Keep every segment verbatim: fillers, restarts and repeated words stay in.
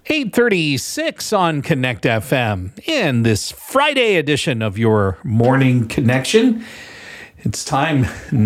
eight thirty-six on Connect F M in this Friday edition of your Morning Connection. It's time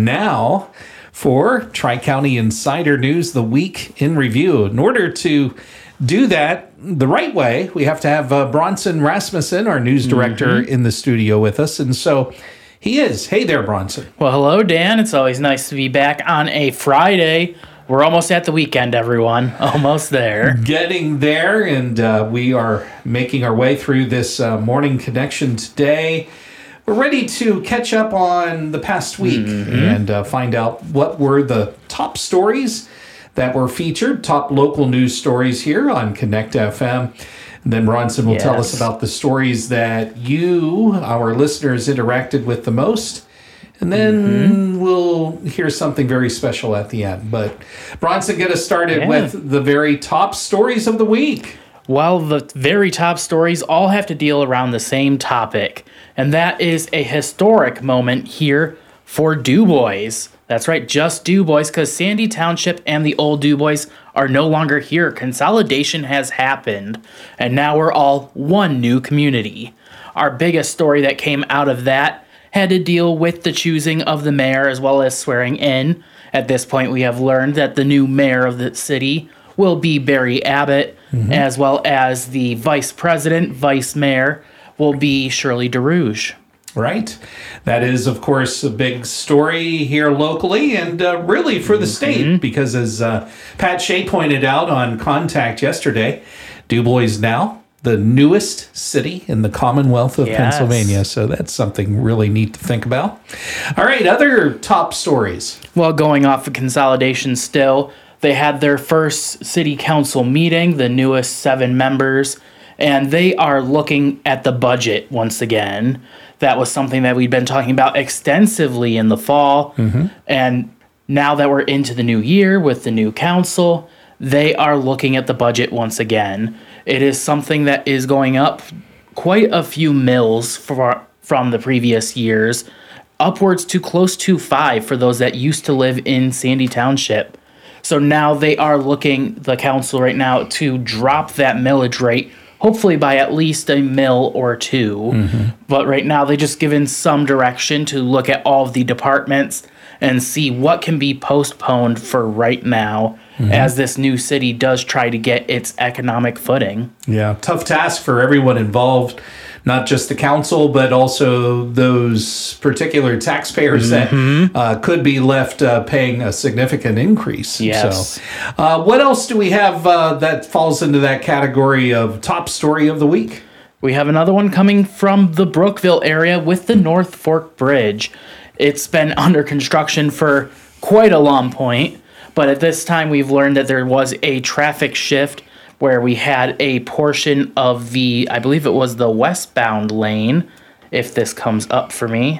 now for Tri-County Insider News, the week in review. In order to do that the right way, we have to have uh, Bronson Rasmussen, our news director, mm-hmm. in the studio with us. And so he is. Hey there, Bronson. Well, hello, Dan. It's always nice to be back on a Friday. We're almost at the weekend, everyone. Almost there. Getting there, and uh, we are making our way through this uh, Morning Connection today. We're ready to catch up on the past week mm-hmm. and uh, find out what were the top stories that were featured, top local news stories here on Connect F M. And then Bronson will yes. tell us about the stories that you, our listeners, interacted with the most. And then mm-hmm. we'll hear something very special at the end. But Bronson, get us started yeah. with the very top stories of the week. Well, the very top stories all have to deal around the same topic. And that is a historic moment here for DuBois. That's right, just DuBois, because Sandy Township and the old DuBois are no longer here. Consolidation has happened, and now we're all one new community. Our biggest story that came out of that had to deal with the choosing of the mayor as well as swearing in. At this point, we have learned that the new mayor of the city will be Barry Abbott, mm-hmm. as well as the vice president, vice mayor, will be Shirley DeRouge. Right. That is, of course, a big story here locally and uh, really for the state, mm-hmm. because as uh, Pat Shea pointed out on Contact yesterday, DuBois now the newest city in the Commonwealth of yes. Pennsylvania. So that's something really neat to think about. All right, other top stories. Well, going off of consolidation still, they had their first city council meeting, the newest seven members, and they are looking at the budget once again. That was something that we'd been talking about extensively in the fall. Mm-hmm. And now that we're into the new year with the new council, they are looking at the budget once again. It is something that is going up quite a few mils for, from the previous years, upwards to close to five for those that used to live in Sandy Township. So now they are looking, the council right now, to drop that millage rate, hopefully by at least a mill or two. Mm-hmm. But right now they just given some direction to look at all of the departments and see what can be postponed for right now mm-hmm. as this new city does try to get its economic footing. Yeah, tough task for everyone involved, not just the council, but also those particular taxpayers mm-hmm. that uh, could be left uh, paying a significant increase. Yes. So, uh, what else do we have uh, that falls into that category of top story of the week? We have another one coming from the Brookville area with the North Fork Bridge. It's been under construction for quite a long point, but at this time we've learned that there was a traffic shift where we had a portion of the, I believe it was the westbound lane, if this comes up for me.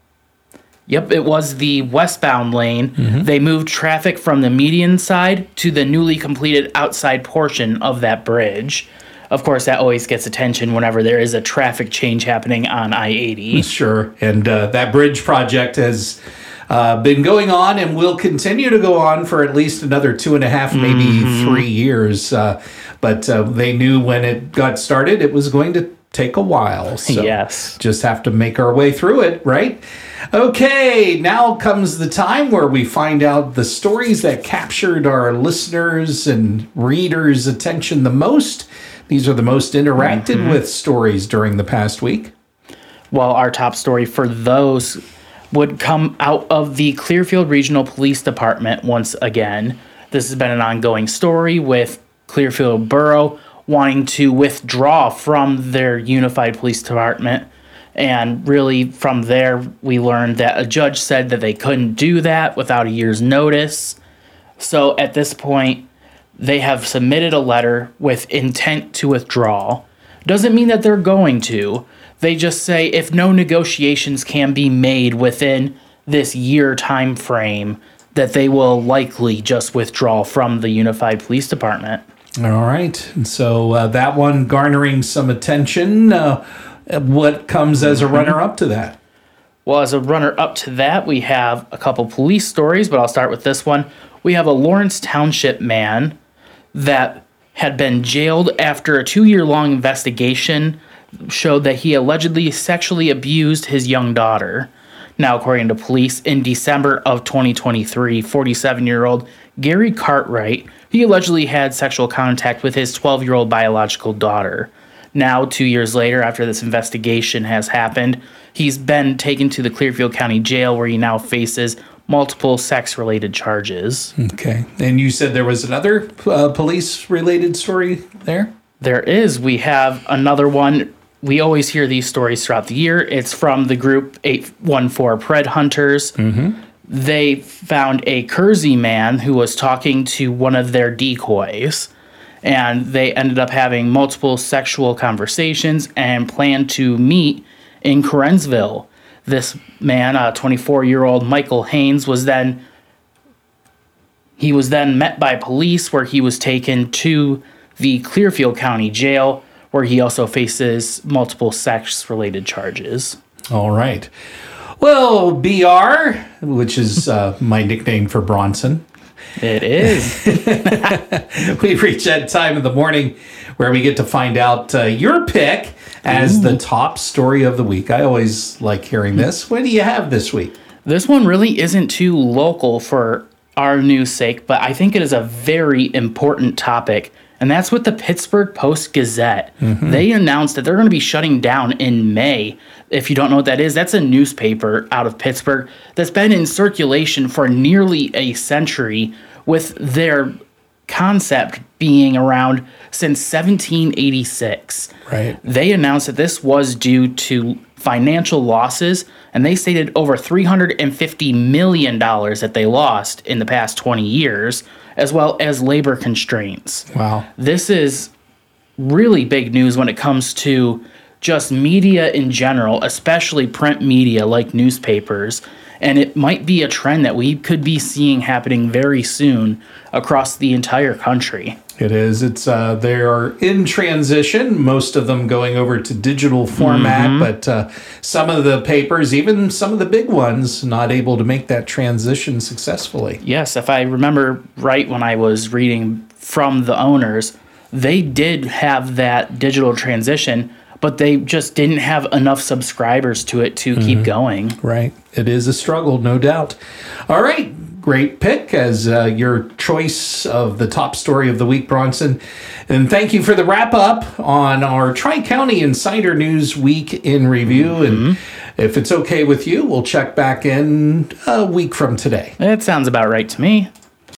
Yep, it was the westbound lane. Mm-hmm. They moved traffic from the median side to the newly completed outside portion of that bridge. Of course, that always gets attention whenever there is a traffic change happening on I eighty. Sure. And uh, that bridge project has uh, been going on and will continue to go on for at least another two and a half, maybe mm-hmm. three years. Uh, but uh, they knew when it got started, it was going to take a while. So yes. Just have to make our way through it, right? Okay, now comes the time where we find out the stories that captured our listeners' and readers' attention the most. These are the most interacted mm-hmm. with stories during the past week. Well, our top story for those would come out of the Clearfield Regional Police Department once again. This has been an ongoing story with Clearfield Borough wanting to withdraw from their unified police department. And really, from there, we learned that a judge said that they couldn't do that without a year's notice. So at this point, they have submitted a letter with intent to withdraw. Doesn't mean that they're going to. They just say if no negotiations can be made within this year time frame, that they will likely just withdraw from the Unified Police Department. All right. And so uh, that one garnering some attention. Uh, what comes as a runner-up to that? Well, as a runner-up to that, we have a couple police stories, but I'll start with this one. We have a Lawrence Township man that had been jailed after a two-year-long investigation showed that he allegedly sexually abused his young daughter. Now, according to police, in December of twenty twenty-three, forty-seven-year-old Gary Cartwright, he allegedly had sexual contact with his twelve-year-old biological daughter. Now, two years later, after this investigation has happened, he's been taken to the Clearfield County Jail, where he now faces multiple sex-related charges. Okay. And you said there was another uh, police-related story there? There is. We have another one. We always hear these stories throughout the year. It's from the group eight one four Pred Hunters. Mm-hmm. They found a Kersey man who was talking to one of their decoys, and they ended up having multiple sexual conversations and planned to meet in Kerensville. This man, a twenty-four-year-old Michael Haynes, was then he was then met by police, where he was taken to the Clearfield County Jail, where he also faces multiple sex-related charges. All right. Well, B R, which is uh, my nickname for Bronson. It is. We reach that time of the morning where we get to find out uh, your pick as Ooh. the top story of the week. I always like hearing this. What do you have this week? This one really isn't too local for our news sake, but I think it is a very important topic, and that's with the Pittsburgh Post-Gazette. Mm-hmm. They announced that they're going to be shutting down in May. If you don't know what that is, that's a newspaper out of Pittsburgh that's been in circulation for nearly a century, with their concept being around since seventeen eighty-six. Right. They announced that this was due to financial losses, and they stated over three hundred fifty million dollars that they lost in the past twenty years, as well as labor constraints. Wow. This is really big news when it comes to just media in general, especially print media like newspapers. And it might be a trend that we could be seeing happening very soon across the entire country. It is. It's uh, they are in transition, most of them going over to digital format, mm-hmm. but uh, some of the papers, even some of the big ones, not able to make that transition successfully. Yes, if I remember right, when I was reading from the owners, they did have that digital transition, but they just didn't have enough subscribers to it to mm-hmm. keep going. Right. It is a struggle, no doubt. All right. Great pick as uh, your choice of the top story of the week, Bronson. And thank you for the wrap up on our Tri-County Insider News Week in Review. Mm-hmm. And if it's okay with you, we'll check back in a week from today. It sounds about right to me.